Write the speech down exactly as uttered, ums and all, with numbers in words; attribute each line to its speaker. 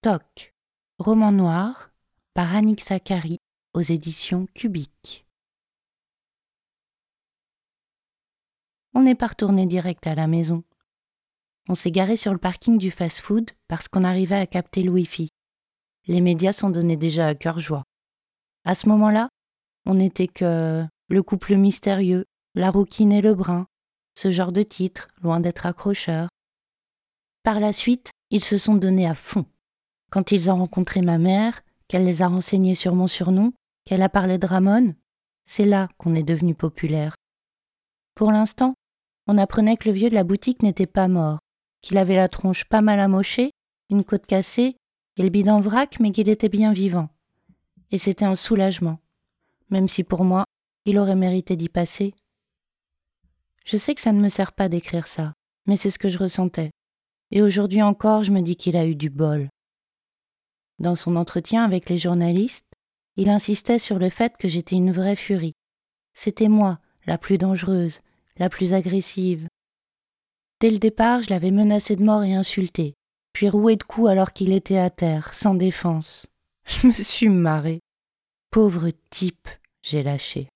Speaker 1: Stock, roman noir, par Annick Zacharie, aux éditions Cubique. On n'est pas retourné direct à la maison. On s'est garé sur le parking du fast-food parce qu'on arrivait à capter le Wi-Fi. Les médias s'en donnaient déjà à cœur joie. À ce moment-là, on n'était que le couple mystérieux, la rouquine et le brun, ce genre de titre, loin d'être accrocheur. Par la suite, ils se sont donnés à fond. Quand ils ont rencontré ma mère, qu'elle les a renseignés sur mon surnom, qu'elle a parlé de Ramon, c'est là qu'on est devenu populaire. Pour l'instant, on apprenait que le vieux de la boutique n'était pas mort, qu'il avait la tronche pas mal amochée, une côte cassée et le bide en vrac, mais qu'il était bien vivant. Et c'était un soulagement, même si pour moi, il aurait mérité d'y passer. Je sais que ça ne me sert pas d'écrire ça, mais c'est ce que je ressentais. Et aujourd'hui encore, je me dis qu'il a eu du bol. Dans son entretien avec les journalistes, il insistait sur le fait que j'étais une vraie furie. C'était moi, la plus dangereuse, la plus agressive. Dès le départ, je l'avais menacé de mort et insulté, puis roué de coups alors qu'il était à terre, sans défense. Je me suis marrée. Pauvre type, j'ai lâché.